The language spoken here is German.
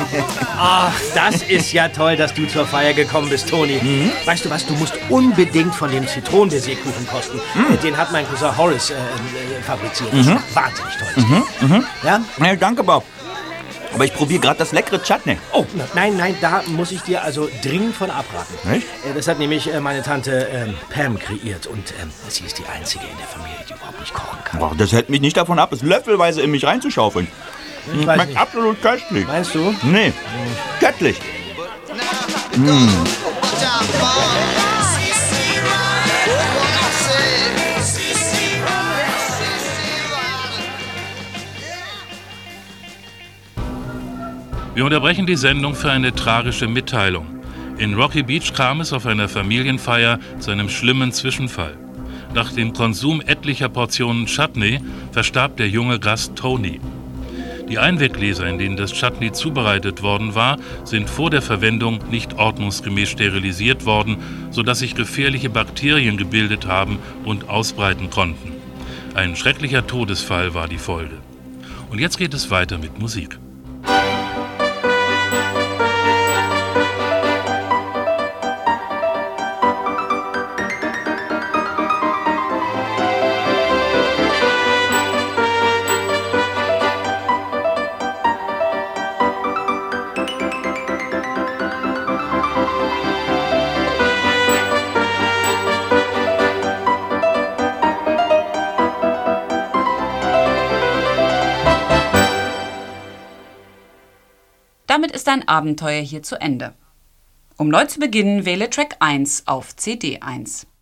Ach, das ist ja toll, dass du zur Feier gekommen bist, Toni. Weißt du was, du musst unbedingt von dem Zitronenbaiserkuchen kosten. Den hat mein Cousin Horace fabriziert. Das ist wahnsinnig toll. Ja? Ja, danke, Bob. Aber ich probiere gerade das leckere Chutney. Oh, nein, da muss ich dir also dringend von abraten. Echt? Das hat nämlich meine Tante Pam kreiert und sie ist die Einzige in der Familie, die überhaupt nicht kochen kann. Boah, das hält mich nicht davon ab, es löffelweise in mich reinzuschaufeln. Ich weiß Schmeckt nicht. absolut köstlich. Meinst du? Nee, göttlich. Wir unterbrechen die Sendung für eine tragische Mitteilung. In Rocky Beach kam es auf einer Familienfeier zu einem schlimmen Zwischenfall. Nach dem Konsum etlicher Portionen Chutney verstarb der junge Gast Tony. Die Einweggläser, in denen das Chutney zubereitet worden war, sind vor der Verwendung nicht ordnungsgemäß sterilisiert worden, sodass sich gefährliche Bakterien gebildet haben und ausbreiten konnten. Ein schrecklicher Todesfall war die Folge. Und jetzt geht es weiter mit Musik. Damit ist dein Abenteuer hier zu Ende. Um neu zu beginnen, wähle Track 1 auf CD 1.